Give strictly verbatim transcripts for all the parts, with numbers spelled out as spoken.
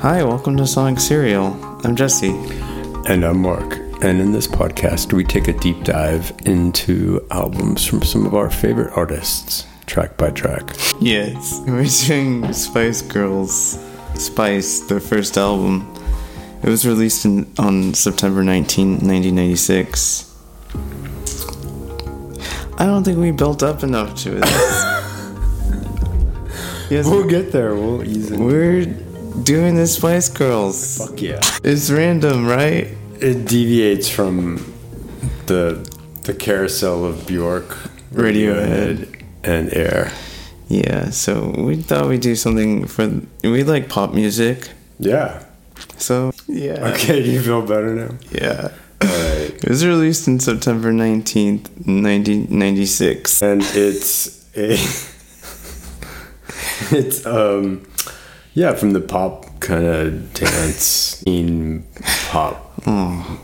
Hi, welcome to Sonic Serial. I'm Jesse. And I'm Mark. And in this podcast, we take a deep dive into albums from some of our favorite artists, track by track. Yes, we're doing Spice Girls. Spice, their first album. It was released in, on September nineteenth, nineteen ninety-six. I don't think we built up enough to it. Yes, we'll get there. We'll ease in. We're doing the Spice Girls. Fuck yeah. It's random, right? It deviates from the the carousel of Bjork, Radiohead, Radiohead and Air. Yeah, so we thought we'd do something for... We like pop music. Yeah. So, yeah. Okay, do you feel better now? Yeah. Alright. It was released on September nineteenth, nineteen ninety-six. And it's a... it's, um... yeah, from the pop kind of dance scene pop. Oh.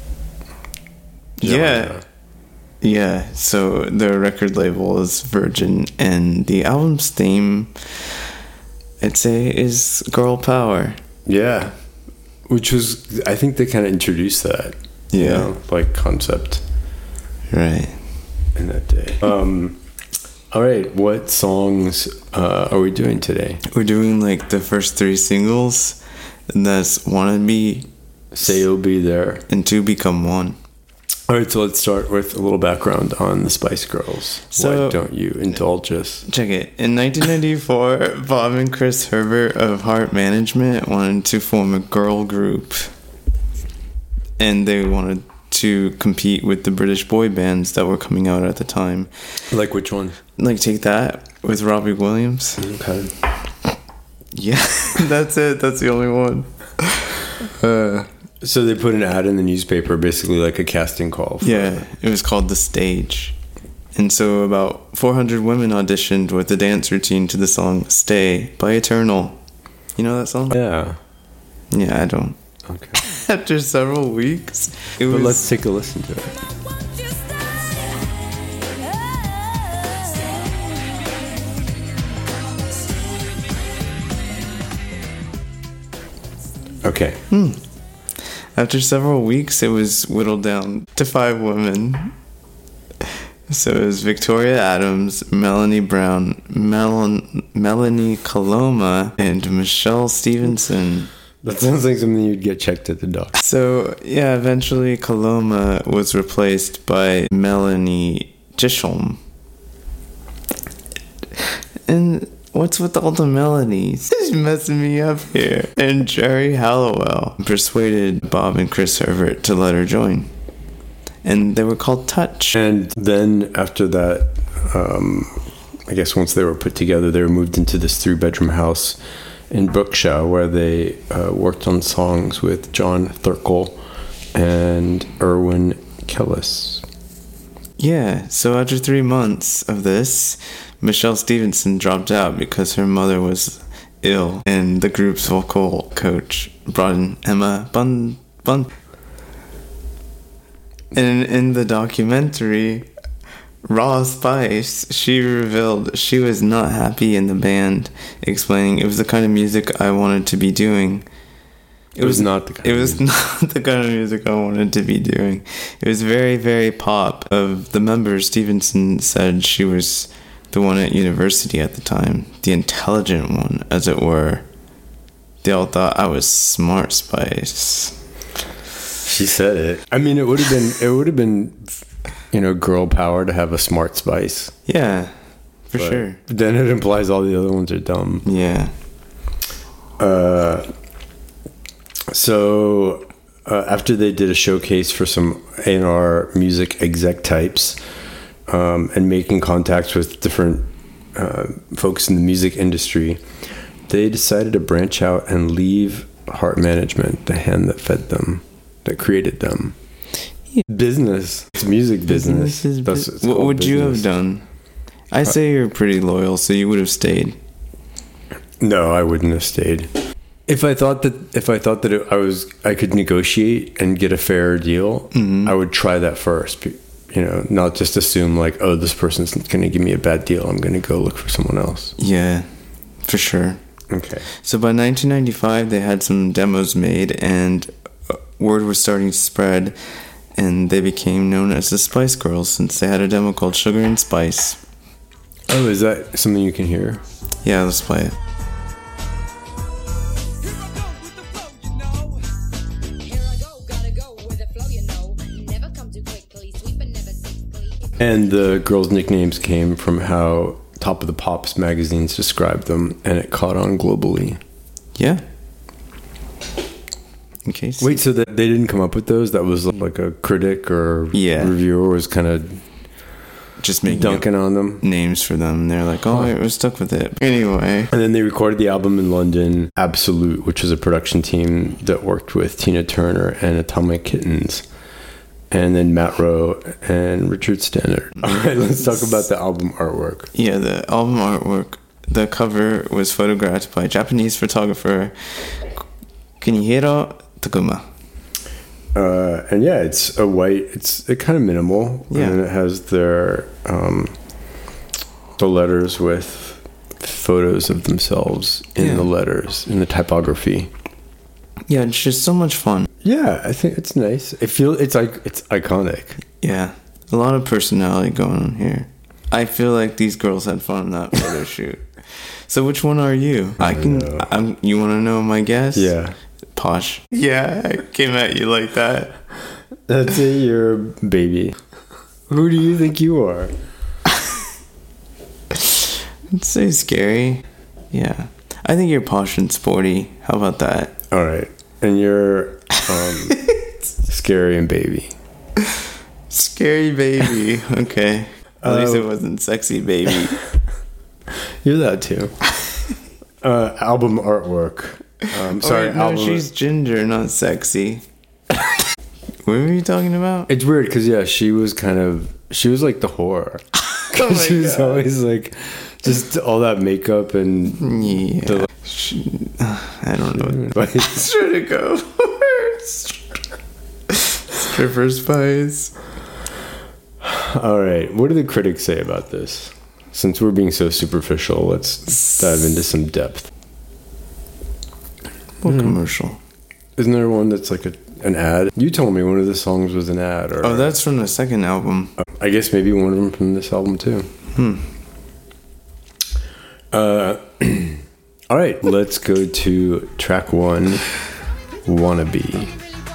Yeah. Yeah, so the record label is Virgin, and the album's theme, I'd say, is girl power. Yeah. Which was, I think they kind of introduced that. Yeah. You know, like concept. Right. In that day. Um... All right, what songs uh, are we doing today? We're doing like the first three singles, and that's Wanna Be, Say You'll Be There, and Two Become One. All right, so let's start with a little background on the Spice Girls. So, why don't you indulge us? Check it. In nineteen ninety-four, Bob and Chris Herbert of Heart Management wanted to form a girl group, and they wanted to compete with the British boy bands that were coming out at the time. Like which one? Like Take That with Robbie Williams. Okay. Yeah, that's it. That's the only one. Uh, so they put an ad in the newspaper, basically like a casting call. For yeah, it was called The Stage. And so about four hundred women auditioned with a dance routine to the song Stay by Eternal. You know that song? Yeah. Yeah, I don't. Okay. After several weeks, it but was... let's take a listen to it. Okay. Hmm. After several weeks, it was whittled down to five women. So it was Victoria Adams, Melanie Brown, Mel- Melanie Coloma, and Michelle Stevenson. That sounds like something you'd get checked at the doctor. So, yeah, eventually Coloma was replaced by Melanie Chisholm. And what's with all the Melanies? This is messing me up here. And Jerry Halliwell persuaded Bob and Chris Herbert to let her join. And they were called Touch. And then after that, um, I guess once they were put together, they were moved into this three-bedroom house in Brookshire, where they uh, worked on songs with John Thirkell and Irwin Kellis. Yeah, so after three months of this, Michelle Stevenson dropped out because her mother was ill, and the group's vocal coach brought in Emma Bun Bun. And in the documentary Raw Spice, she revealed she was not happy in the band, explaining it was the kind of music I wanted to be doing. It, it was, was not the kind It of was music. not the kind of music I wanted to be doing. It was very, very pop. Of the members, Stevenson said she was the one at university at the time, the intelligent one, as it were. They all thought I was Smart Spice. She said it. I mean, it would have been, it would have been, you know, girl power to have a Smart Spice. Yeah, for but sure. Then it implies all the other ones are dumb. Yeah. Uh, so uh, after they did a showcase for some A and R music exec types, um, and making contacts with different uh, folks in the music industry, they decided to branch out and leave Heart Management, the hand that fed them, that created them. Yeah. Business. It's music business. business is That's bu- what would business. You have done? I say you're pretty loyal, so you would have stayed. No, I wouldn't have stayed. If I thought that if I thought that it, I was I could negotiate and get a fair deal, mm-hmm. I would try that first. You know, not just assume like, oh, this person's going to give me a bad deal. I'm going to go look for someone else. Yeah, for sure. Okay. So by nineteen ninety-five, they had some demos made, and word was starting to spread, and they became known as the Spice Girls since they had a demo called Sugar and Spice. Oh, is that something you can hear? Yeah, let's play it. And the girls' nicknames came from how Top of the Pops magazines described them, and it caught on globally. Yeah. Okay. So Wait, so that they didn't come up with those? That was like a critic or Yeah. reviewer was kind of just making dunking on them? names for them. They're like, oh, I was stuck with it. Anyway. And then they recorded the album in London, Absolute, which was a production team that worked with Tina Turner and Atomic Kittens. And then Matt Rowe and Richard Stannard. All right, let's talk about the album artwork. Yeah, the album artwork. The cover was photographed by Japanese photographer Kunihiro Takuma. Uh, and yeah, it's a white, it's it kind of minimal. Yeah. And it has their, um, the letters with photos of themselves in Yeah. the letters, in the typography. Yeah, it's just so much fun. Yeah, I think it's nice. It feel it's like it's iconic. Yeah, a lot of personality going on here. I feel like these girls had fun on that photo shoot. So which one are you? I, I can. know. I'm, you want to know my guess? Yeah, Posh. Yeah, I came at you like that. that's it. You're a baby. Who do you think you are? It's so scary. Yeah, I think you're posh and sporty. How about that? All right, and you're um, scary and baby. Scary baby. Okay. At Uh, least it wasn't sexy baby. You're that too. Uh, album artwork. Um, sorry, Oh, wait, no, album. she's ginger, not sexy. What were you talking about? It's weird because yeah, she was kind of she was like the whore. Oh my she was God. always like just all that makeup and Yeah. The- She, I don't know. but Try to go stripper spice. all right, what do the critics say about this? Since we're being so superficial, let's dive into some depth. What commercial? Isn't there one that's like a an ad? You told me one of the songs was an ad, or Oh, that's from the second album. I guess maybe one of them from this album too. Hmm. Uh, all right, let's go to track one, "Wannabe."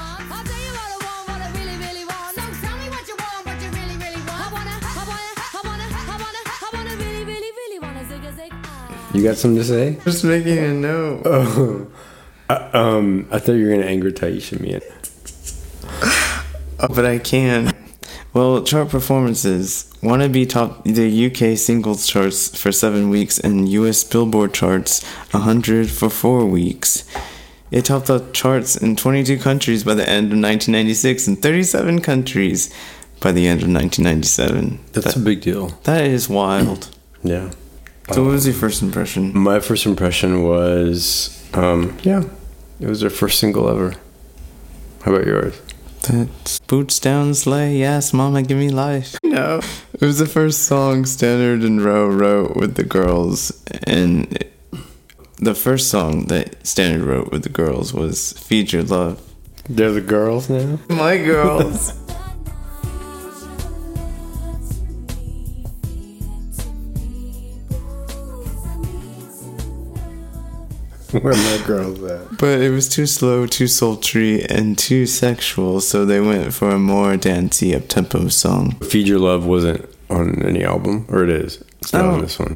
You got something to say? Just making a note. Oh, uh, um, I thought you were gonna anger Taisha Mian. Oh, but I can. Well, chart performances. Wannabe topped the U K singles charts for seven weeks and U S Billboard charts one hundred for four weeks. It topped the charts in twenty-two countries by the end of nineteen ninety-six and thirty-seven countries by the end of nineteen ninety-seven. That's that, a big deal. that is wild. Yeah. So what was your first impression? My first impression was, um, yeah, it was their first single ever. How about yours? That's boots down sleigh, yes, mama, give me life. No, it was the first song Stannard and Rowe wrote with the girls, and it, the first song that Stannard wrote with the girls was "Feed Your Love." They're the girls now? My girls. Where are my girls at? But it was too slow, too sultry, and too sexual, so they went for a more dancey, up-tempo song. Feed Your Love wasn't on any album, or it is. It's not Oh. on this one.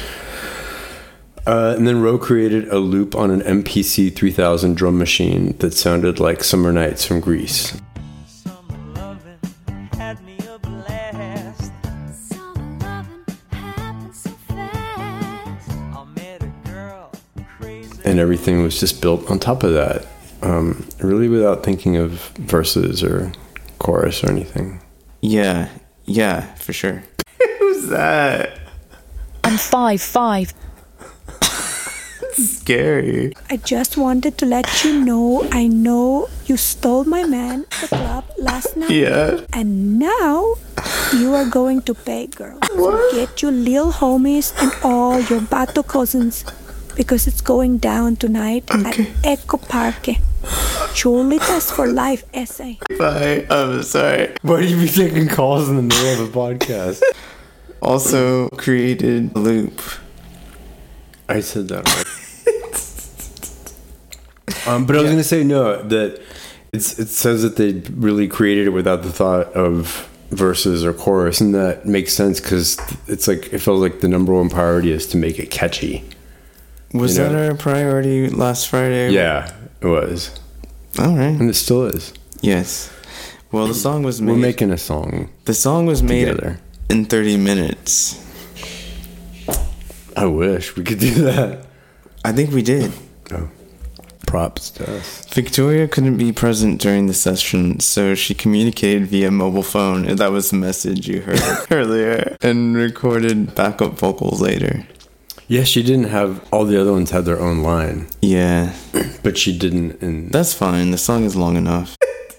Uh, and then Rowe created a loop on an M P C three thousand drum machine that sounded like Summer Nights from Greece. Summer loving had me a blast. Summer loving happened so fast. I met a girl crazy. And everything was just built on top of that, um, really without thinking of verses or chorus or anything. Yeah, yeah, for sure. Who's that? I'm five five. Scary. I just wanted to let you know I know you stole my man at the club last night. Yeah. And now you are going to pay, girl. So get your little homies and all your bato cousins because it's going down tonight Okay. at Eco Parque. Cholitas for Life essay. Bye. I'm sorry. Why do you be taking calls in the middle of a podcast? Also created Loop. I said that already. um, but I was gonna say no. That it's it says that they really created it without the thought of verses or chorus, and that makes sense because it's like it felt like the number one priority is to make it catchy. Was You know? that our priority last Friday? Yeah, it was, All right. and it still is. Yes. Well, the song was made. We're making a song the song was made together. in thirty minutes. I wish we could do that. I think we did. Oh, props to us. Victoria couldn't be present during the session, so she communicated via mobile phone, and that was the message you heard earlier, and recorded backup vocals later. Yeah, she didn't have all the other ones had their own line, Yeah, but she didn't. And that's fine. The song is long enough.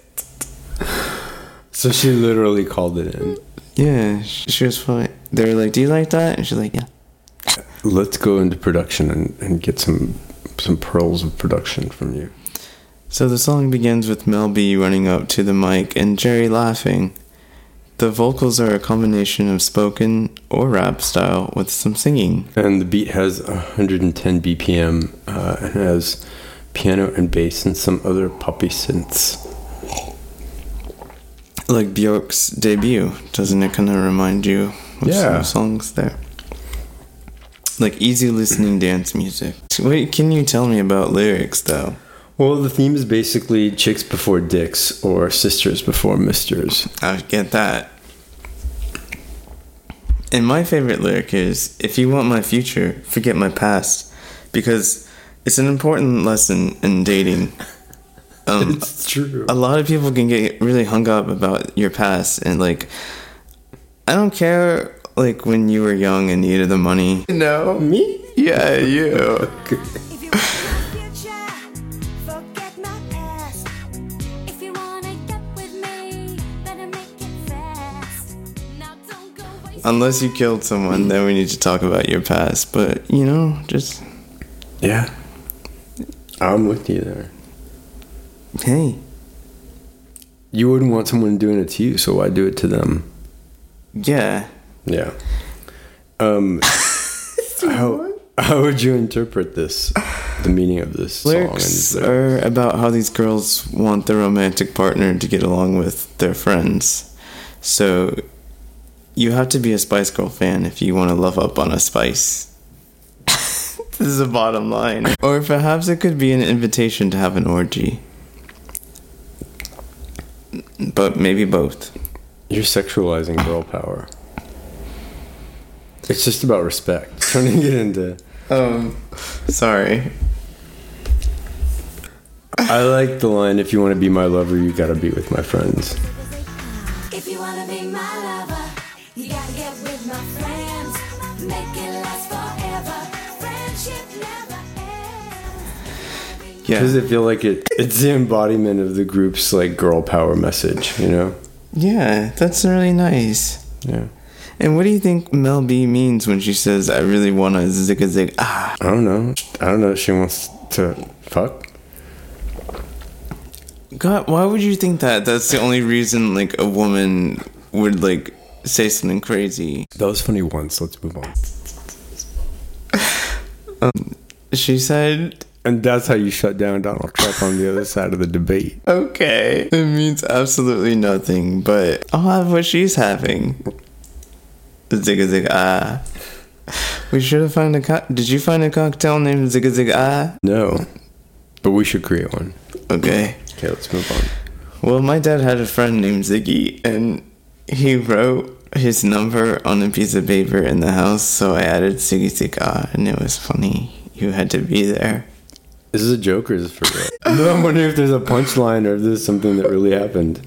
so she literally called it in. Yeah, she, she was fine. They were like, "Do you like that?" And she's like, "Yeah." Let's go into production and, and get some some pearls of production from you. So the song begins with Mel B running up to the mic and Jerry laughing. The vocals are a combination of spoken or rap style with some singing. And the beat has one hundred ten B P M uh, and has piano and bass and some other poppy synths. Like Bjork's debut, doesn't it kind of remind you of Yeah. some songs there? Like easy listening dance music. What can you tell me about lyrics though? Well, the theme is basically chicks before dicks or sisters before misters. I get that. And my favorite lyric is, "If you want my future, forget my past," because it's an important lesson in dating. Um, It's true. a lot of people can get really hung up about your past, and like, I don't care. Like when you were young and needed the money. No, Me? yeah, you. If you want my future, forget my past. If you wanna get with me, better make it fast. Now don't go wasting Unless you killed someone, then we need to talk about your past. But you know, just Yeah. I'm with you there. hey, You wouldn't want someone doing it to you, so why do it to them? yeah. Yeah. Um, how how would you interpret this? The meaning of this song? And Lyrics is there- are about how these girls want their romantic partner to get along with their friends. So you have to be a Spice Girl fan if you want to love up on a Spice. This is a bottom line. Or perhaps it could be an invitation to have an orgy. But maybe both. You're sexualizing girl power. It's just about respect. Trying to get into. Um, sorry. I like the line, "If you want to be my lover, you gotta be with my friends." If you wanna be my lover, you gotta get with my friends. Make it last forever. Friendship never ends. Yeah. Does it feel like it? It's the embodiment of the group's like girl power message, you know? Yeah, that's really nice. Yeah. And what do you think Mel B means when she says, "I really want to zig a zig ah"? I don't know. I don't know if she wants to fuck. God, why would you think that? That's the only reason, like, a woman would, like, say something crazy. That was funny once. Let's move on. She said, And that's how you shut down Donald Trump on the other side of the debate. okay. It means absolutely nothing, but I'll have what she's having. Zig a zig ah. We should have found a co- Did you find a cocktail named Zig a zig ah? No. But we should create one. Okay. Okay, let's move on. Well, my dad had a friend named Ziggy, and he wrote his number on a piece of paper in the house, so I added Ziggy Zig ah, and it was funny. You had to be there. Is this a joke or is this for real? No, I'm wondering if there's a punchline or if this is something that really happened.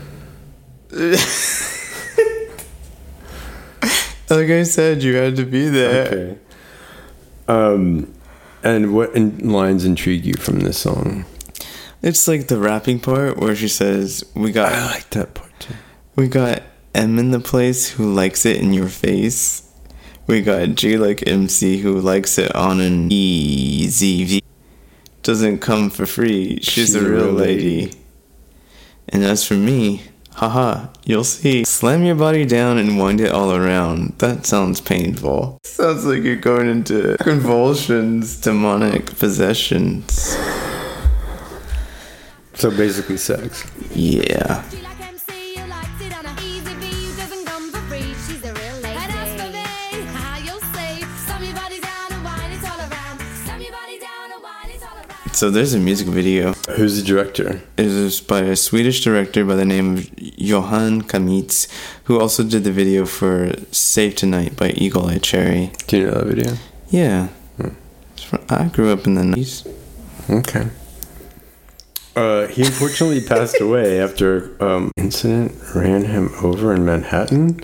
Like I said, you had to be there. Okay. Um, and what in- lines intrigue you from this song? It's like the rapping part where she says, "We got, I like that part too. we got M in the place who likes it in your face. We got G like M C who likes it on an easy. Doesn't come for free. She's, a real lady. And as for me, haha, you'll see. Slam your body down and wind it all around. That sounds painful. Sounds like you're going into convulsions, demonic possessions. So basically sex. Yeah. She like M C, you liked it on a easy V, you doesn't come for free. She's a real lady. And as for me, how you'll say, slam your body down and wind it all around. Slam your body down and wind it all around. So there's a music video. Who's the director? It was by a Swedish director by the name of Johan Kamitz, who also did the video for Save Tonight by Eagle Eye Cherry. Do you know that video? Yeah. It's from- I grew up in the nineties. Okay. Uh, he unfortunately passed away after um incident ran him over in Manhattan.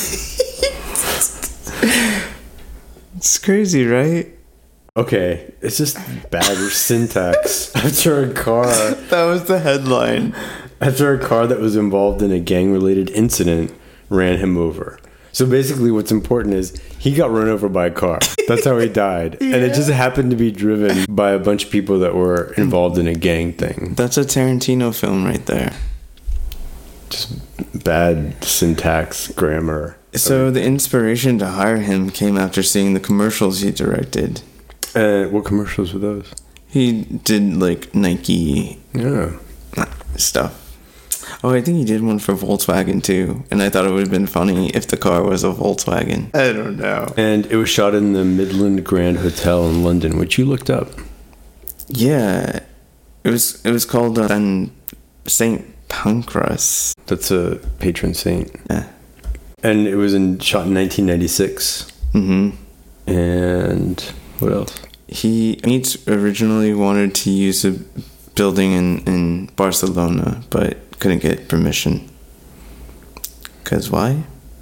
It's crazy, right? Okay, it's just bad syntax. After a car, That was the headline. after a car that was involved in a gang-related incident ran him over. So basically, what's important is he got run over by a car. That's how he died, and it just happened to be driven by a bunch of people that were involved in a gang thing. That's a Tarantino film right there. Just bad syntax, grammar. So the inspiration to hire him came after seeing the commercials he directed. Uh, what commercials were those? He did like Nike Yeah. stuff. Oh, I think he did one for Volkswagen too, and I thought it would have been funny if the car was a Volkswagen. I don't know. And it was shot in the Midland Grand Hotel in London, which you looked up. Yeah, it was it was called uh, Saint Pancras. That's a patron saint. Yeah. And it was in shot in nineteen ninety-six. Mm-hmm. And what else? He Meats originally wanted to use a building in, in Barcelona, but couldn't get permission. Cause why?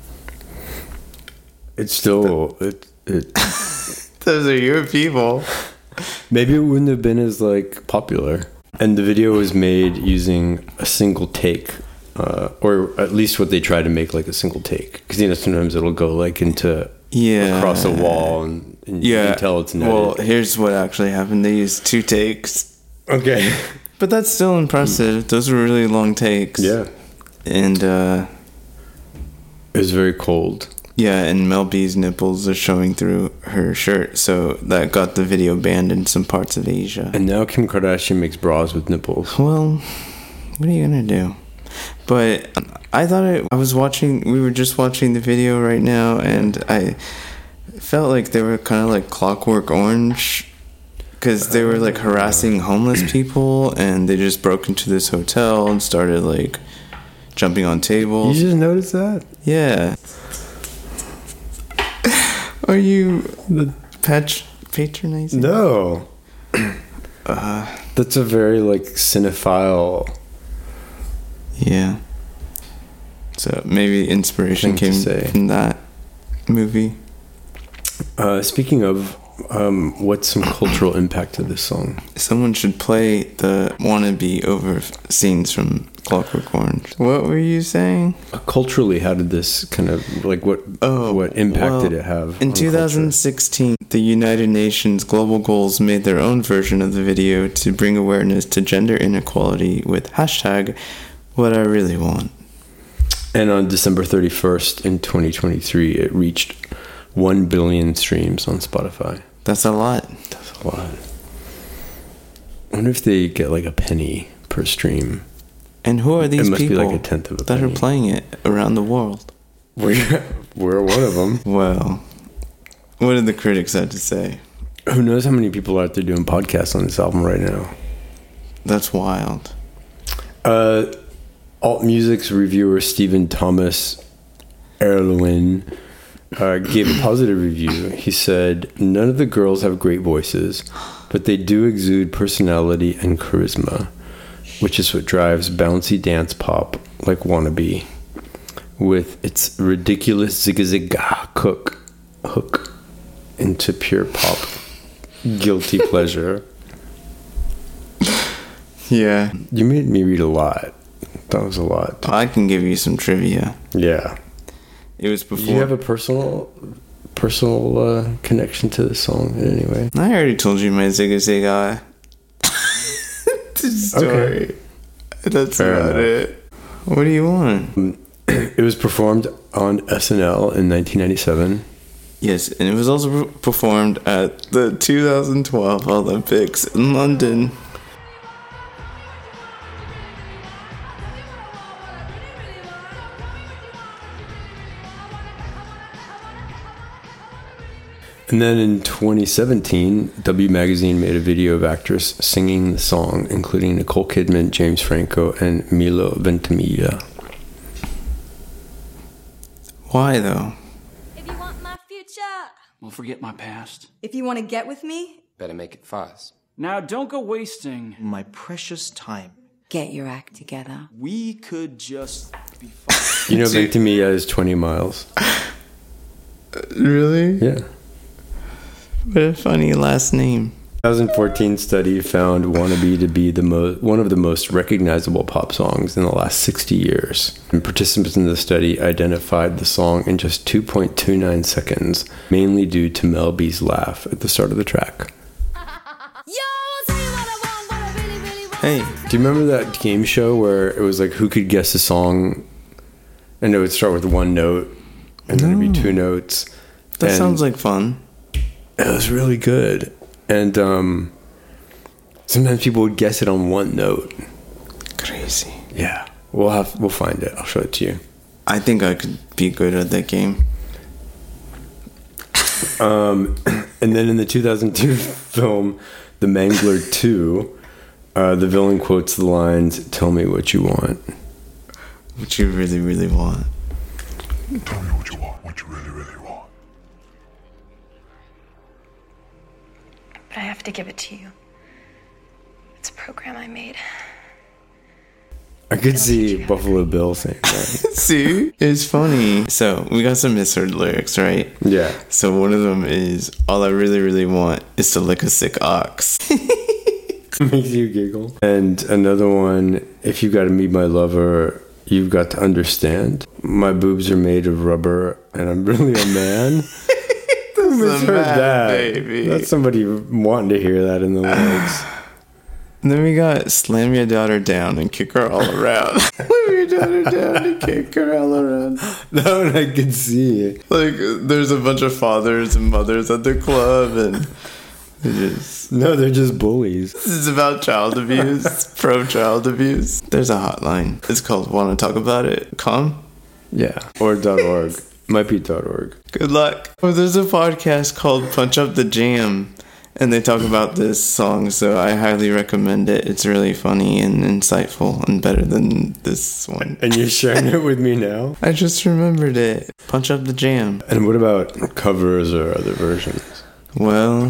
It's still it it Those are your people. maybe it wouldn't have been as like popular. And the video was made using a single take, uh, or at least what they try to make like a single take. Because you know sometimes it'll go like into Yeah. across a wall, and, and you Yeah. can tell it's netted. Well, here's what actually happened. They used two takes. Okay. But that's still impressive. Those were really long takes. Yeah. And uh It was very cold. yeah, and Mel B's nipples are showing through her shirt, so that got the video banned in some parts of Asia. And now Kim Kardashian makes bras with nipples. Well, what are you gonna do? But I thought it, I was watching, we were just watching the video right now, and I felt like they were kind of like Clockwork Orange, because they were like harassing homeless people, and they just broke into this hotel and started like jumping on You tables. just noticed that? Yeah. Are you the patch patronizing? No. Uh, That's a very like cinephile. yeah. So maybe inspiration Thing to came say. from that movie. Uh, speaking of, um, what's some cultural impact of this song? Someone should play the wannabe over scenes from Clockwork Orange. What were you saying? Uh, culturally, how did this kind of like what? Oh, what impact well, did it have? In on two thousand sixteen, the United Nations Global Goals made their own version of the video to bring awareness to gender inequality with hashtag what I really want. culture? And on December thirty-first in twenty twenty-three, it reached one billion streams on Spotify. That's a lot. That's a lot. I wonder if they get like a penny per stream. And who are these It must people be like a tenth of a that penny. are playing it around the world? We're, we're one of them. Well, what did the critics have to say? Who knows how many people are out there doing podcasts on this album right now? That's wild. Uh, Alt Music's reviewer Stephen Thomas Erlewin uh, gave a positive review. He said, "None of the girls have great voices, but they do exude personality and charisma, which is what drives bouncy dance pop like Wannabe, with its ridiculous zig-a-zig hook, hook into pure pop guilty pleasure." Yeah. You made me read a lot. That was a lot. I can give you some trivia. Yeah. It was before. Do you have a personal personal uh, connection to the song in any way. I already told you my Zigga Zigga story. Okay. That's Fair about enough. it. What do you want? It was performed on S N L in nineteen ninety-seven. Yes, and it was also performed at the two thousand twelve Olympics in London. And then in twenty seventeen, W Magazine made a video of actors singing the song, including Nicole Kidman, James Franco, and Milo Ventimiglia. Why, though? If you want my future, Well, forget my past. If you want to get with me, Better make it fast. Now, don't go wasting. My precious time. get your act together. We could just be fine. You know, Ventimiglia is twenty miles. Really? Yeah. What a funny last name. twenty fourteen study found "Wannabe" to be the mo- one of the most recognizable pop songs in the last sixty years. And participants in the study identified the song in just two point two nine seconds, mainly due to Mel B's laugh at the start of the track. Hey, Do you remember that game show where it was like who could guess a song, and it would start with one note, and then it'd be two notes? that And sounds like fun. it was really good. And um, sometimes people would guess it on one note. Crazy. Yeah, we'll have we'll find it. I'll show it to you. I think I could be good at that game. Um, and then in the two thousand two film, The Mangler two, uh, the villain quotes the lines, "Tell me what you want." What you really, really want. Tell me what you want, what you really, really want. But I have to give it to you. It's a program I made. I could see Buffalo Bill saying that. See? It's funny. So, we got some misheard lyrics, right? Yeah. So, one of them is, all I really, really want is to lick a sick ox. Makes you giggle. And another one, "If you gotta meet my lover, you've got to understand. My boobs are made of rubber, and I'm really a man." Who misheard mad that? baby. That's somebody wanting to hear that in the lyrics. And then we got slam your daughter down and kick her all around. Slam your daughter down and kick her all around. That one I could see. Like, there's a bunch of fathers and mothers at the club, and they just... No, they're just bullies. This is about child abuse, pro-child abuse. There's a hotline. It's called Want to Talk About It? Com? Yeah. Or .org. Might be .org. Good luck. Oh, there's a podcast called Punch Up the Jam, and they talk about this song, so I highly recommend it. It's really funny and insightful and better than this one. And you're sharing it with me now? I just remembered it. Punch Up the Jam. And what about covers or other versions? Well,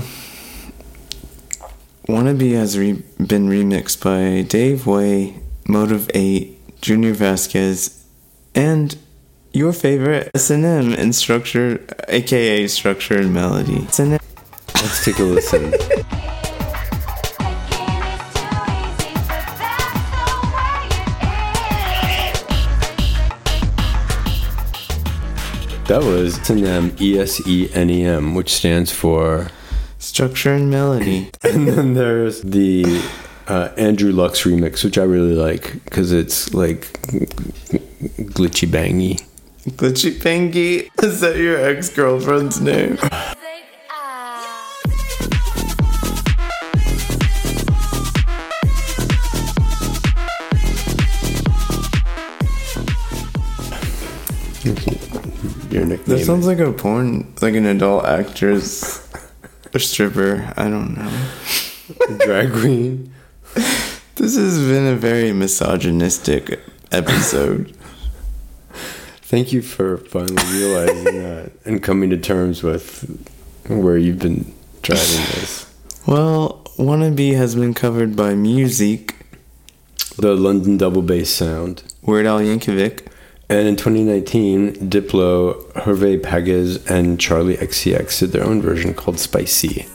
Wannabe has re- been remixed by Dave Way, Motive eight, Junior Vasquez, and your favorite S and M in Structure, aka Structure and Melody. S and M. Let's take a listen. That was S N M, E S E N E M, which stands for... Structure and Melody. And then there's the uh, Andrew Lux remix, which I really like, because it's like glitchy bangy. Glitchy Pangy? Is that your ex-girlfriend's name? Your nickname. That sounds like a porn, like an adult actress or stripper. I don't know. Drag queen. This has been a very misogynistic episode. Thank you for finally realizing that and coming to terms with where you've been driving this. Well, Wannabe has been covered by Music, The London Double Bass Sound, Weird Al Yankovic, and in twenty nineteen, Diplo, Hervé Pages, and Charlie X C X did their own version called Spicy.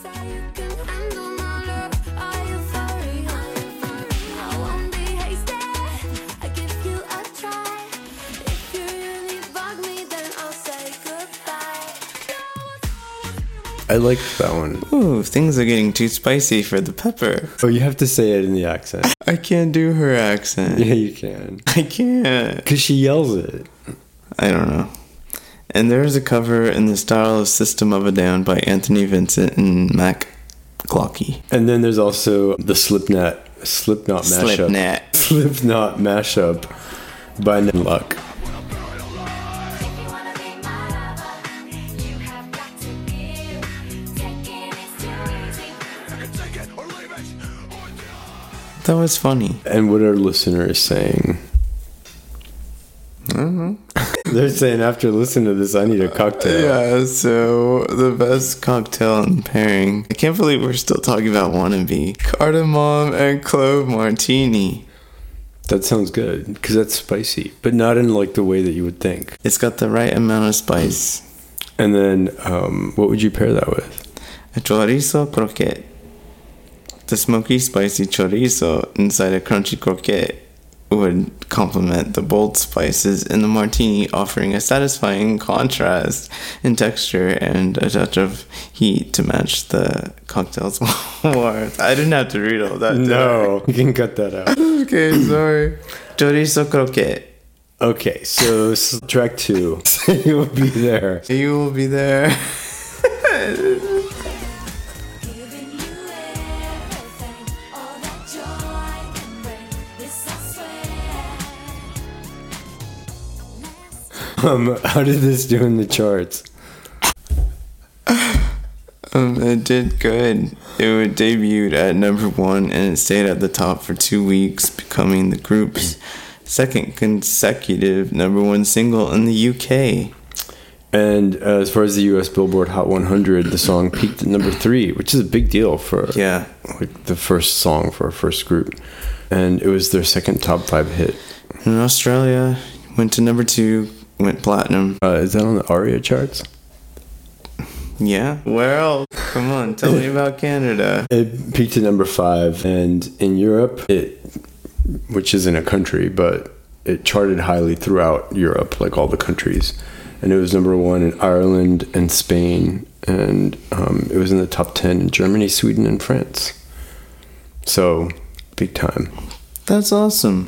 I liked that one. Ooh, things are getting too spicy for the pepper. Oh, you have to say it in the accent. I can't do her accent. Yeah, you can. I can't. Because she yells it. I don't know. And there's a cover in the style of System of a Down by Anthony Vincent and Mac Glocky. And then there's also the Slipknot, Slipknot mashup. Slipknot. Slipknot mashup by Ned Luck. That was funny. And what are listeners saying? I don't know. They're saying after listening to this, I need a cocktail. Yeah, so the best cocktail and pairing. I can't believe we're still talking about Wannabe. Cardamom and clove martini. That sounds good, because that's spicy, but not in like the way that you would think. It's got the right amount of spice. And then, um, what would you pair that with? A chorizo croquette. The smoky, spicy chorizo inside a crunchy croquette would complement the bold spices in the martini, offering a satisfying contrast in texture and a touch of heat to match the cocktail's warmth. I didn't have to read all that. No, you can cut that out. Okay, sorry. Chorizo croquette. Okay, so s- track two. You will be there. You will be there. Um, how did this do in the charts? Um, it did good. It was debuted at number one and it stayed at the top for two weeks, becoming the group's second consecutive number one single in the U K. And uh, as far as the U S Billboard Hot one hundred, the song peaked at number three, which is a big deal for Yeah. like the first song for a first group. And it was their second top five hit. In Australia, went to number two, went platinum. Uh, is that on the ARIA charts? Yeah. Where else? Come on, tell me about Canada. It peaked at number five, and in Europe, it, which isn't a country, but it charted highly throughout Europe, like all the countries. And it was number one in Ireland and Spain, and um, it was in the top ten in Germany, Sweden, and France. So, big time. That's awesome.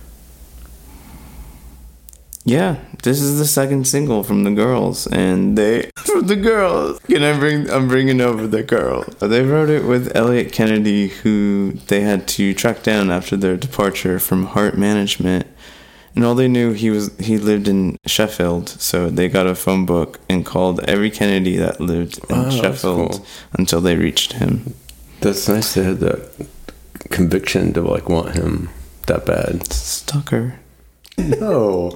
Yeah, this is the second single from the girls, and they from the girls. Can I bring? I'm bringing over the girls. They wrote it with Elliot Kennedy, who they had to track down after their departure from Heart Management, and all they knew he was he lived in Sheffield, so they got a phone book and called every Kennedy that lived in Oh, that's Sheffield cool. until they reached him. That's nice to have that conviction to like want him that bad. Stalker. No.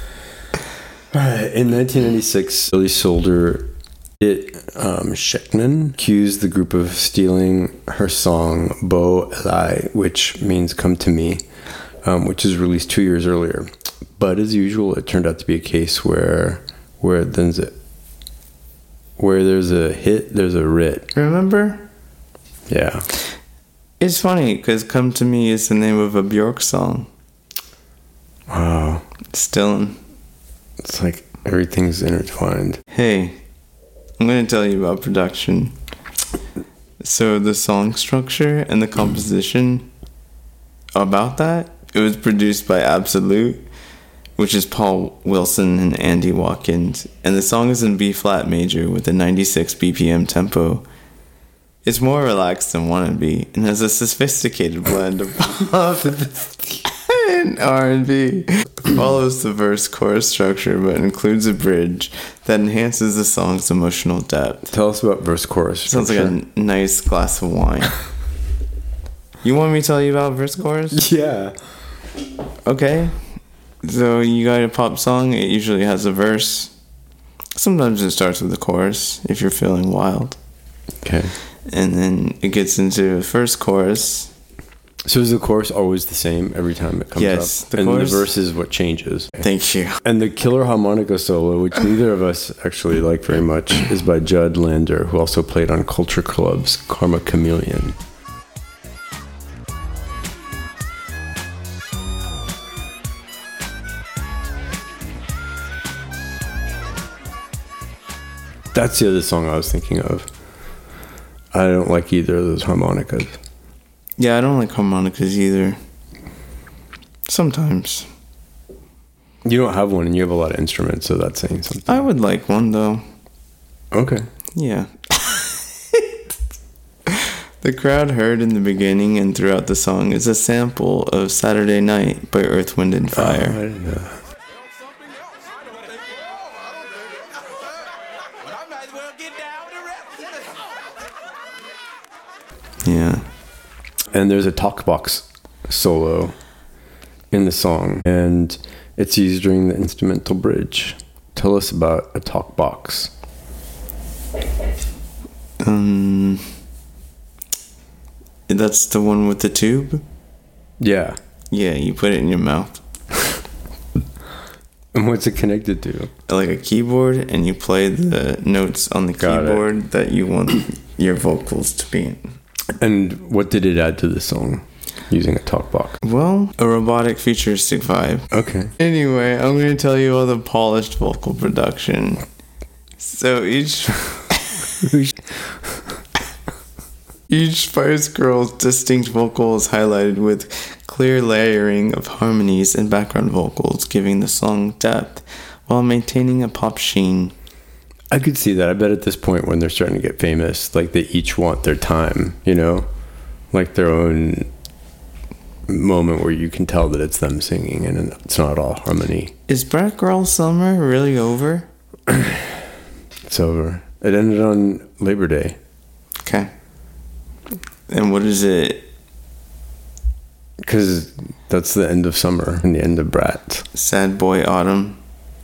In nineteen ninety-six, Billy Solder, it um, Sheckman accused the group of stealing her song "Bo Eli," which means "Come to Me," um, which is released two years earlier. But as usual, it turned out to be a case where where there's a where there's a hit, there's a writ. Remember? Yeah. It's funny because "Come to Me" is the name of a Bjork song. Wow. Still. It's like everything's intertwined. Hey, I'm going to tell you about production. So the song structure and the composition about that, it was produced by Absolute, which is Paul Wilson and Andy Watkins. And the song is in B flat major with a ninety-six B P M tempo. It's more relaxed than Wannabe and has a sophisticated blend of pop and R and B. Follows the verse-chorus structure but includes a bridge that enhances the song's emotional depth. Tell us about verse-chorus. Sounds like a n- nice glass of wine. You want me to tell you about verse-chorus? Yeah. Okay. So you got a pop song, it usually has a verse. Sometimes it starts with a chorus if you're feeling wild. Okay. And then it gets into the first chorus. So is the chorus always the same every time it comes Yes, up? the and chorus- the verse is what changes. Thank you. And the killer harmonica solo, which neither of us actually like very much, is by Judd Lander, who also played on Culture Club's Karma Chameleon. That's the other song I was thinking of. I don't like either of those harmonicas. Yeah, I don't like harmonicas either. Sometimes. You don't have one and you have a lot of instruments, so that's saying something. I would like one, though. Okay. Yeah. The crowd heard in the beginning and throughout the song is a sample of Saturday Night by Earth, Wind and Fire. Oh, I didn't know that. Yeah. And there's a talk box solo in the song, and it's used during the instrumental bridge. Tell us about a talk box. Um, that's the one with the tube? Yeah. Yeah, you put it in your mouth. And what's it connected to? Like a keyboard, and you play the notes on the Got keyboard it. that you want your vocals to be in. And what did it add to the song using a talk box? Well, a robotic futuristic vibe. Okay. Anyway, I'm going to tell you all the polished vocal production. So each each Spice Girl's distinct vocal is highlighted with clear layering of harmonies and background vocals, giving the song depth while maintaining a pop sheen. I could see that. I bet at this point when they're starting to get famous, like they each want their time, you know? Like their own moment where you can tell that it's them singing and it's not all harmony. Is Brat Girl Summer really over? It's over. It ended on Labor Day. Okay. And what is it? Because that's the end of summer and the end of Brat. Sad Boy Autumn.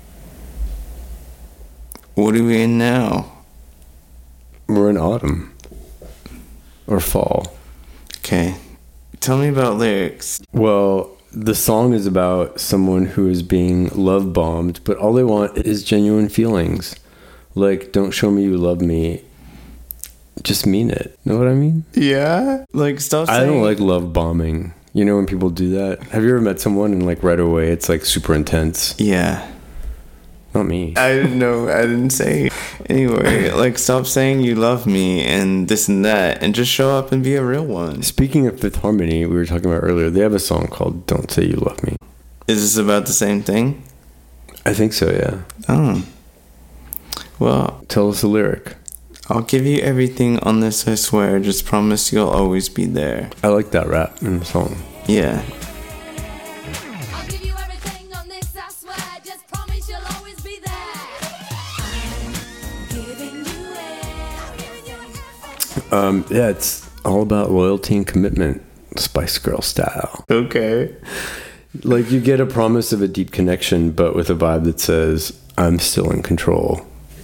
What are we in now? We're in autumn. Or fall. Okay. Tell me about lyrics. Well, the song is about someone who is being love bombed, but all they want is genuine feelings. Like, don't show me you love me. Just mean it. Know what I mean? Yeah? Like, stop saying... I don't like love bombing. You know when people do that? Have you ever met someone and like right away it's like super intense? Yeah. Not me. I didn't know. I didn't say. Anyway, like, stop saying you love me and this and that and just show up and be a real one. Speaking of Fifth Harmony, we were talking about earlier, they have a song called Don't Say You Love Me. Is this about the same thing? I think so, yeah. Oh. Well, tell us a lyric. I'll give you everything on this, I swear. Just promise you'll always be there. I like that rap in the song. Yeah. Um, yeah, it's all about loyalty and commitment, Spice Girl style. Okay. Like you get a promise of a deep connection, but with a vibe that says, I'm still in control.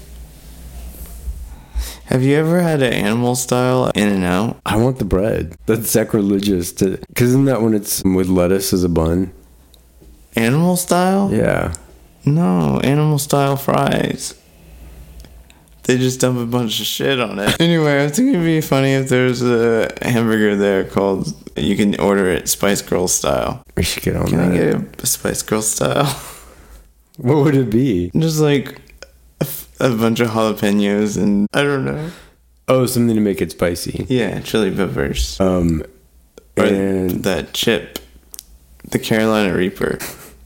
Have you ever had an Animal Style In and Out? I want the bread. That's sacrilegious. To, Cause isn't that when it's with lettuce as a bun? Animal Style? Yeah. No, Animal Style fries. They just dump a bunch of shit on it. Anyway, I think it'd be funny if there's a hamburger there called, you can order it Spice Girl style. We should get on can that. Can I get a Spice Girl style? What would it be? Just like a, a bunch of jalapenos and I don't know. Oh, something to make it spicy. Yeah, chili peppers. Um, or and that chip, the Carolina Reaper.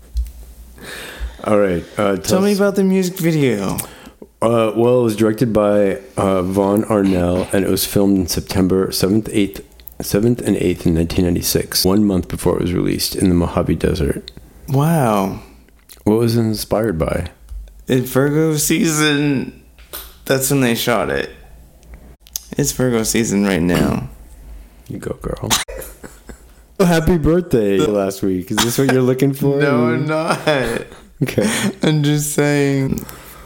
All right. Uh, tell tell me about the music video. Uh, well, it was directed by uh, Vaughn Arnell, and it was filmed in September seventh, eighth, seventh and eighth in nineteen ninety-six, one month before it was released in the Mojave Desert. Wow. What was it inspired by? In Virgo season, that's when they shot it. It's Virgo season right now. You go, girl. Happy birthday last week. Is this what you're looking for? No, I'm not. Okay. I'm just saying...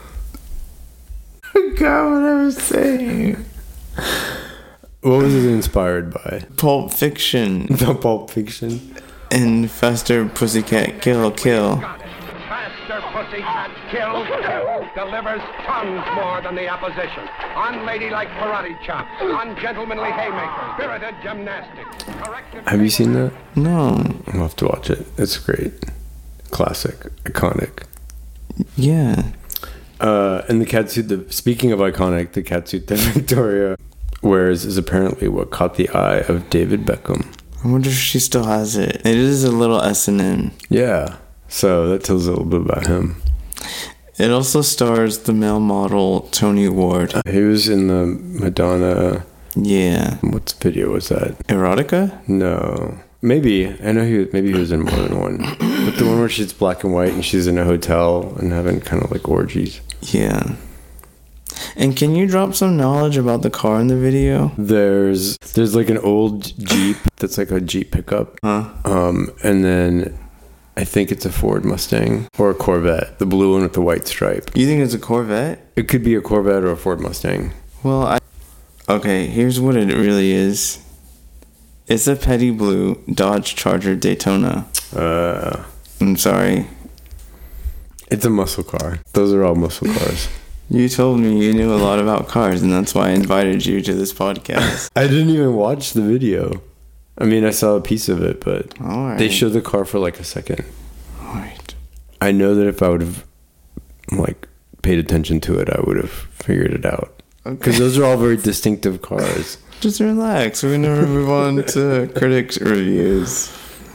I forgot what I was saying. What was it inspired by? Pulp Fiction. The Pulp Fiction. And Faster Pussycat Kill Kill. Faster Pussycat Kill Kill delivers tons more than the opposition. Unladylike karate chops, ungentlemanly haymakers, spirited gymnastics. Have you seen that? No. I'll have to watch it. It's great. Classic. Iconic. Yeah. Uh, and the catsuit, the, speaking of iconic, the catsuit that Victoria wears is apparently what caught the eye of David Beckham. I wonder if she still has it. It is a little S and M. Yeah, so that tells a little bit about him. It also stars the male model Tony Ward. He was in the Madonna. Yeah. What video was that? Erotica? No. Maybe. I know he maybe he was in more than one. But the one where she's black and white and she's in a hotel and having kind of like orgies. Yeah. And can you drop some knowledge about the car in the video? There's there's like an old Jeep that's like a Jeep pickup. Huh? Um, and then I think it's a Ford Mustang or a Corvette, the blue one with the white stripe. You think it's a Corvette? It could be a Corvette or a Ford Mustang. Well, I... Okay, here's what it really is. It's a petty blue Dodge Charger Daytona. Uh, I'm sorry. It's a muscle car. Those are all muscle cars. You told me you knew a lot about cars, and that's why I invited you to this podcast. I didn't even watch the video. I mean, I saw a piece of it, but All right. they showed the car for like a second. All right. I know that if I would have like paid attention to it, I would have figured it out. Because those are all very distinctive cars. Just relax. We're going to move on to critics' reviews.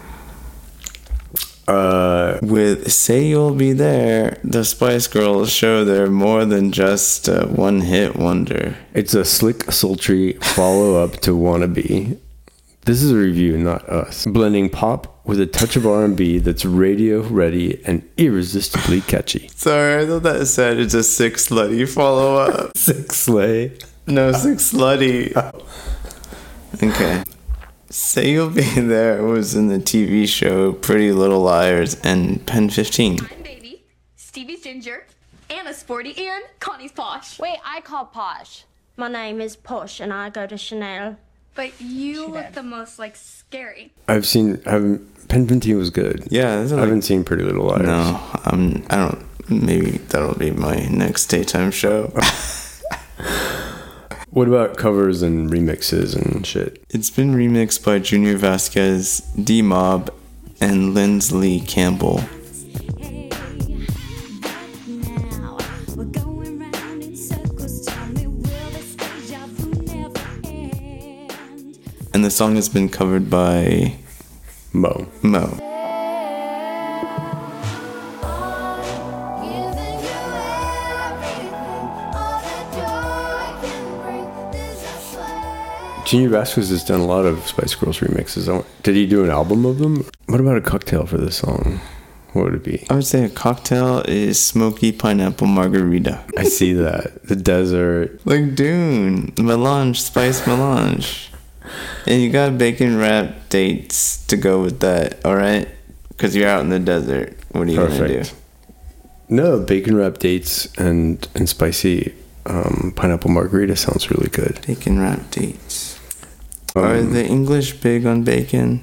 Uh, With Say You'll Be There, the Spice Girls show they're more than just a one-hit wonder. It's a slick, sultry follow-up to Wannabe. This is a review, not us. Blending pop with a touch of R and B that's radio-ready and irresistibly catchy. Sorry, I thought that said it's a sick slutty follow-up. Sick slay. No, sick slutty. Okay. Say You'll Be There was in the T V show Pretty Little Liars and Pen fifteen. I'm Baby, Stevie's Ginger, Anna's Sporty, and Connie's Posh. Wait, I call Posh. My name is Posh and I go to Chanel. But you look the most, like, scary. I've seen... I haven't, Pen fifteen was good. Yeah. I like, haven't seen Pretty Little Liars. No, I'm, I don't... Maybe that'll be my next daytime show. What about covers and remixes and shit? It's been remixed by Junior Vasquez, D-Mob, and Lindsley Campbell. And the song has been covered by Mo. Mo. Junior Vasquez has done a lot of Spice Girls remixes. Did he do an album of them? What about a cocktail for this song? What would it be? I would say a cocktail is smoky pineapple margarita. I see that. The desert. Like Dune. Melange, spice melange. And you got bacon wrapped dates to go with that, alright? Because you're out in the desert. What are you going to do? No, bacon wrapped dates and, and spicy um, pineapple margarita sounds really good. Bacon wrapped dates. Um, Are the English big on bacon?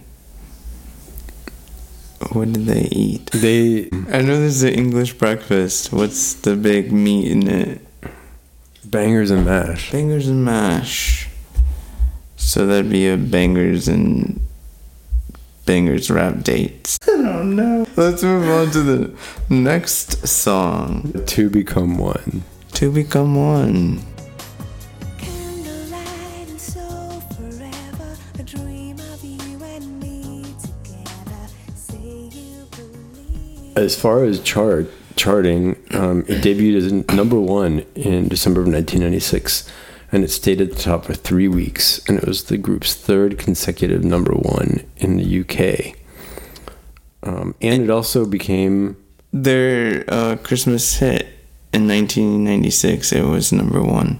What did they eat? They. I know there's an English breakfast. What's the big meat in it? Bangers and mash. Bangers and mash. So that'd be a bangers and bangers rap dates. I don't know. Let's move on to the next song. To Become One. To Become One. As far as chart charting, um, it debuted as number one in December of nineteen ninety-six, and it stayed at the top for three weeks, and it was the group's third consecutive number one in the U K. Um, and it also became their uh, Christmas hit in nineteen ninety-six. It was number one.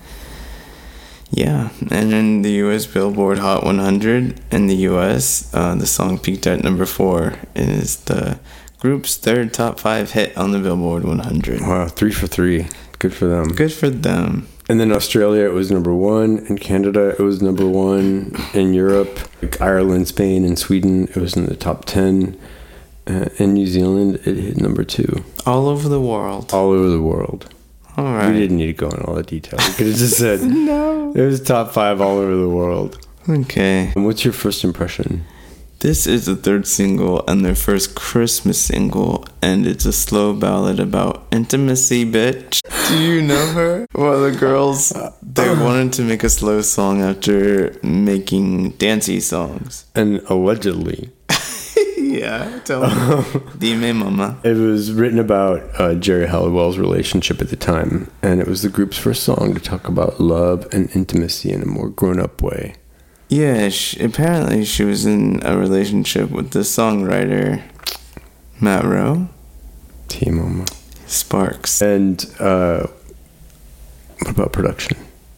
Yeah, and in the U S Billboard Hot one hundred in the U S, uh, the song peaked at number four. It is the group's third top five hit on the Billboard one hundred. Wow, three for three. Good for them. Good for them. And then Australia, it was number one. In Canada, it was number one. In Europe, like Ireland, Spain, and Sweden, it was in the top ten. Uh, in New Zealand, it hit number two. All over the world. All over the world. All right. We didn't need to go into all the details. We could have just said, no. It was top five all over the world. Okay. And what's your first impression? This is the third single and their first Christmas single, and it's a slow ballad about intimacy, bitch. Do you know her? Well, the girls, they wanted to make a slow song after making dancey songs. And allegedly, yeah, tell me. Dime, mama. It was written about uh, Jerry Halliwell's relationship at the time, and it was the group's first song to talk about love and intimacy in a more grown-up way. Yeah, she, apparently she was in a relationship with the songwriter Matt Rowe. T-Mama. Sparks. And uh, what about production?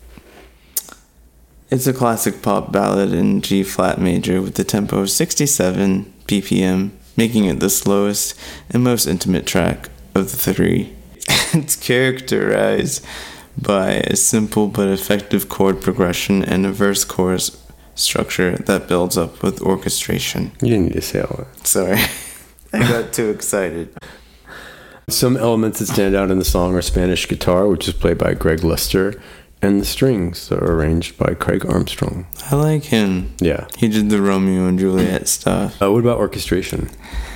It's a classic pop ballad in G-flat major with a tempo of sixty-seven B P M, making it the slowest and most intimate track of the three. It's characterized by a simple but effective chord progression and a verse-chorus structure that builds up with orchestration. You didn't need to say all that. Sorry. I got too excited. Some elements that stand out in the song are Spanish guitar, which is played by Greg Lester, and the strings that are arranged by Craig Armstrong. I like him. Yeah. He did the Romeo and Juliet stuff. Uh, what about orchestration?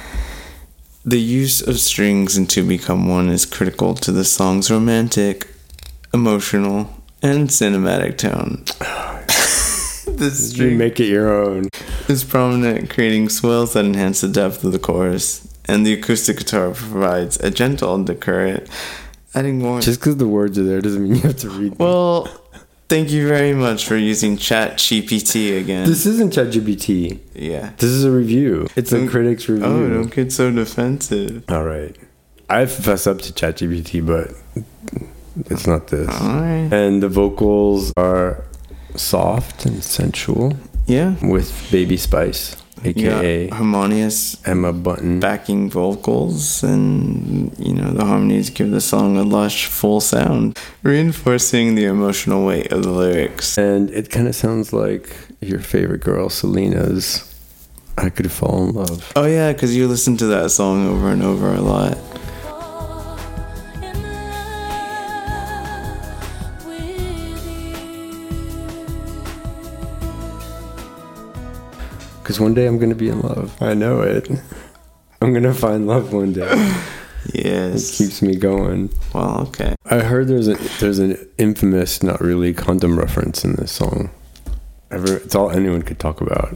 The use of strings in To Become One is critical to the song's romantic, emotional, and cinematic tone. The string You make it your own. is prominent, creating swells that enhance the depth of the chorus, and the acoustic guitar provides a gentle undercurrent, adding more. Just because the words are there doesn't mean you have to read them. Well, thank you very much for using ChatGPT again. This isn't ChatGPT. Yeah. This is a review. It's Don't- a critic's review. Oh, don't get so defensive. All right. I fess up to ChatGPT, but it's not this. All right. And the vocals are soft and sensual. Yeah. With Baby Spice, aka Yeah, harmonious Emma Bunton. backing vocals, and you know the harmonies give the song a lush full sound, reinforcing the emotional weight of the lyrics. And it kind of sounds like your favorite girl Selena's I Could Fall in Love. Oh yeah, because you listen to that song over and over a lot. Because one day I'm going to be in love. I know it. I'm going to find love one day. Yes. It keeps me going. Well, okay. I heard there's a there's an infamous, not really, condom reference in this song. Ever, it's all anyone could talk about.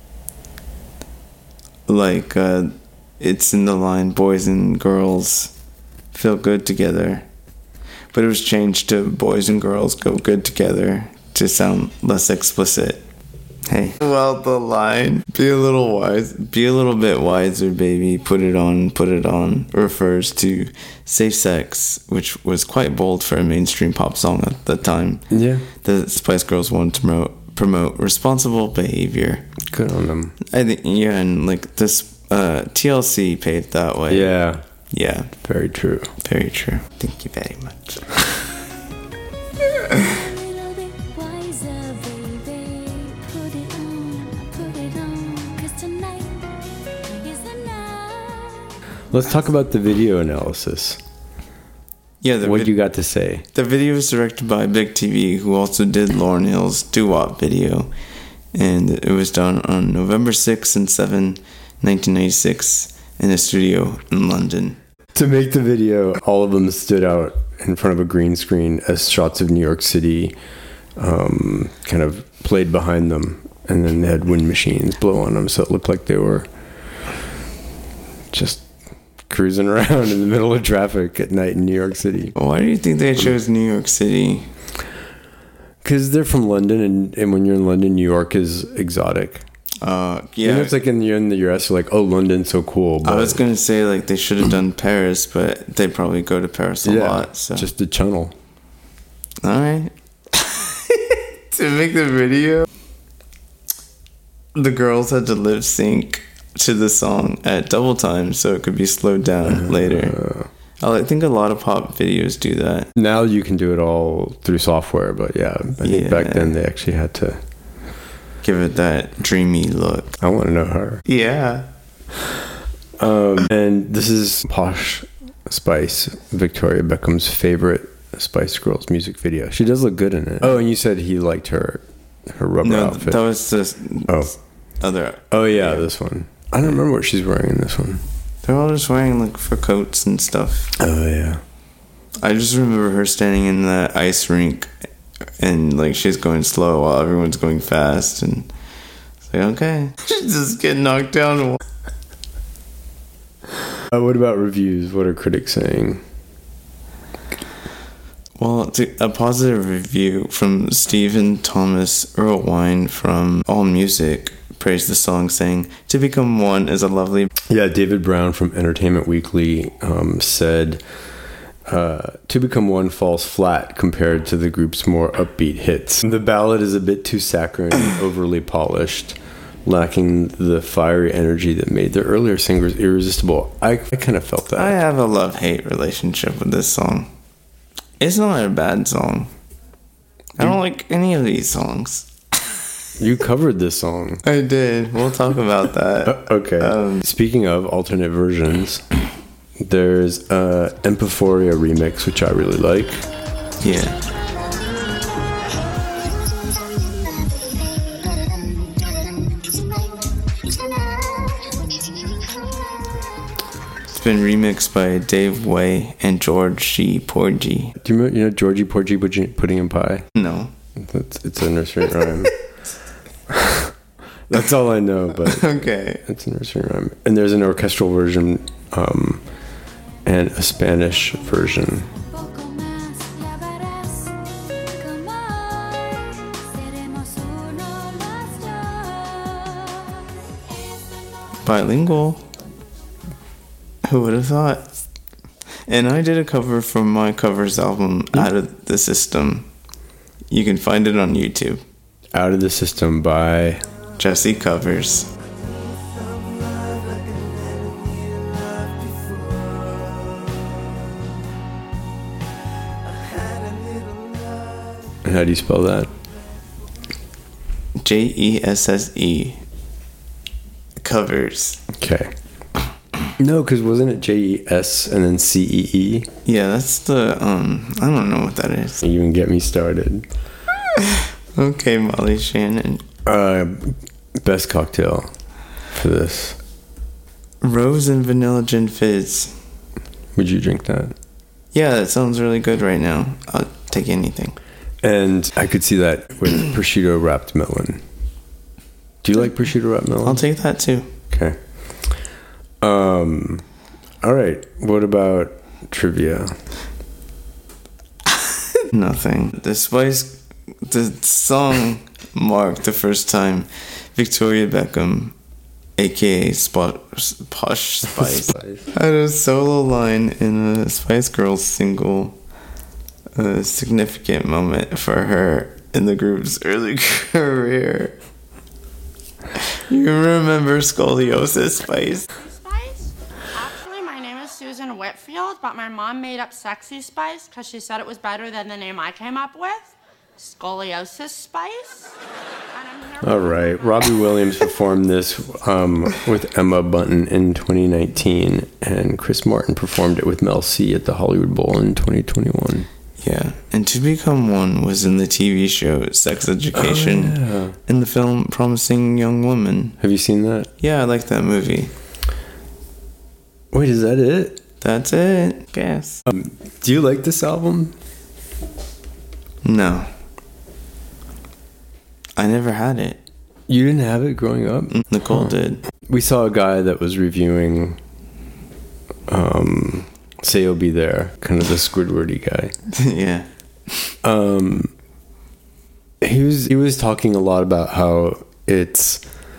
Like, uh, it's in the line, boys and girls feel good together. But it was changed to boys and girls go good together to sound less explicit. Hey. Well, the line, be a little wise, be a little bit wiser, baby, put it on, put it on, refers to safe sex, which was quite bold for a mainstream pop song at the time. Yeah. The Spice Girls wanted to promote, promote responsible behavior. Good on them. I think, yeah, and like this, uh, T L C paved that way. Yeah. Yeah. Very true. Very true. Thank you very much. Let's talk about the video analysis. Yeah, the what vid- you got to say? The video was directed by Big T V, who also did Lauryn Hill's doo-wop video, and it was done on November sixth and seventh, nineteen ninety-six, in a studio in London. To make the video, all of them stood out in front of a green screen as shots of New York City um, kind of played behind them, and then they had wind machines blow on them, so it looked like they were just cruising around in the middle of traffic at night in New York City. Why do you think they chose New York City? Because they're from London, and, and when you're in London, New York is exotic. Uh, yeah. You know, it's like in, you're in the U S, you're like, oh, London's so cool. But I was going to say, like, they should have done Paris, but they probably go to Paris a yeah, lot. So. just the channel. All right. To make the video, the girls had to lip sync to the song at double time so it could be slowed down later. I think a lot of pop videos do that. Now you can do it all through software, but yeah, I think Yeah. back then they actually had to give it that dreamy look. I want to know her. Yeah. Um, and this is Posh Spice, Victoria Beckham's favorite Spice Girls music video. She does look good in it. Oh, and you said he liked her her rubber No, outfit. that was just oh. other. Oh yeah, this one. I don't remember what she's wearing in this one. They're all just wearing like fur coats and stuff. Oh yeah. I just remember her standing in the ice rink, and like she's going slow while everyone's going fast, and it's like, okay, she's just getting knocked down. Uh, what about reviews? What are critics saying? Well, a positive review from Stephen Thomas Erlewine from AllMusic praised the song, saying, "To Become One is a lovely..." Yeah, David Brown from Entertainment Weekly um, said, uh, "To Become One falls flat compared to the group's more upbeat hits. The ballad is a bit too saccharine, overly polished, lacking the fiery energy that made the earlier singers irresistible." I, I kind of felt that. I have a love-hate relationship with this song. It's not a bad song. I don't like any of these songs. You covered this song. I did. We'll talk about that. Uh, okay. Um, Speaking of alternate versions, there's a Empophoria remix, which I really like. Yeah. It's been remixed by Dave Way and George G. Porgy. Do you remember, you know, Georgie Porgy Pudding and Pie? No. It's, it's a nursery rhyme. That's all I know, but okay, it's a nursery rhyme. And there's an orchestral version um, and a Spanish version. Bilingual. Who would have thought? And I did a cover from my covers album, mm-hmm. Out of the System. You can find it on YouTube. Out of the System by Jesse Covers. And how do you spell that? J E S S E. Covers. Okay. No, because wasn't it J E S and then C E E? Yeah, that's the, um, I don't know what that is. You can get me started. Okay, Molly Shannon. Uh, best cocktail for this? Rose and Vanilla Gin Fizz. Would you drink that? Yeah, that sounds really good right now. I'll take anything. And I could see that with prosciutto wrapped melon. Do you like prosciutto wrapped melon? I'll take that too. Okay. Um, all right. What about trivia? Nothing. The Spice, the song marked the first time Victoria Beckham, aka Spot, Posh Spice, Spice, had a solo line in a Spice Girls single. A significant moment for her in the group's early career. You remember Scoliosis, Spice? Spice? Actually, my name is Susan Whitfield, but my mom made up Sexy Spice because she said it was better than the name I came up with. Scoliosis Spice? All right. Robbie Williams performed this um, with Emma Bunton in twenty nineteen, and Chris Martin performed it with Mel C at the Hollywood Bowl in twenty twenty-one. Yeah, and To Become One was in the T V show Sex Education, oh, yeah. in the film Promising Young Woman. Have you seen that? Yeah, I like that movie. Wait, is that it? That's it, guess. Um, do you like this album? No. I never had it. You didn't have it growing up? Nicole huh. did. We saw a guy that was reviewing um, Say You'll Be There, kind of the Squidwardy guy. Yeah. Um, he was he was talking a lot about how it's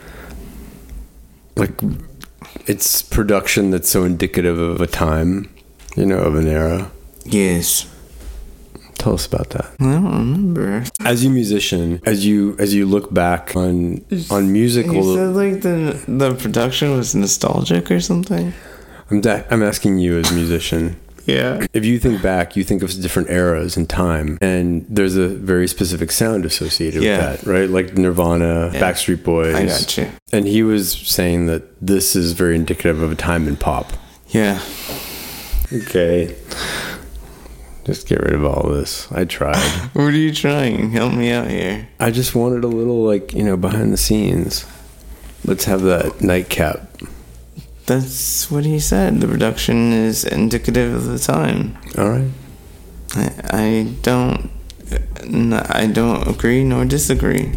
like it's production that's so indicative of a time, you know, of an era. Yes. Tell us about that. I don't remember. As a musician, as you as you look back on on musical, you said like the the production was nostalgic or something. I'm da- I'm asking you as a musician. Yeah. If you think back, you think of different eras in time, and there's a very specific sound associated yeah. with that, right? Like Nirvana, yeah. Backstreet Boys. I got you. And he was saying that this is very indicative of a time in pop. Yeah. Okay. Just get rid of all this. I tried. What are you trying? Help me out here. I just wanted a little, like, you know, behind the scenes. Let's have that nightcap. That's what he said. The reduction is indicative of the time. All right. I, I don't. I don't agree nor disagree.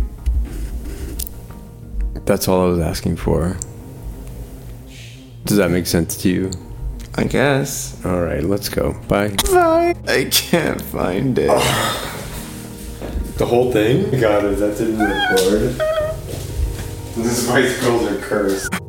That's all I was asking for. Does that make sense to you? I guess. All right, let's go. Bye. Bye. I can't find it. The whole thing? God, if that didn't record. These Spice Girls are cursed.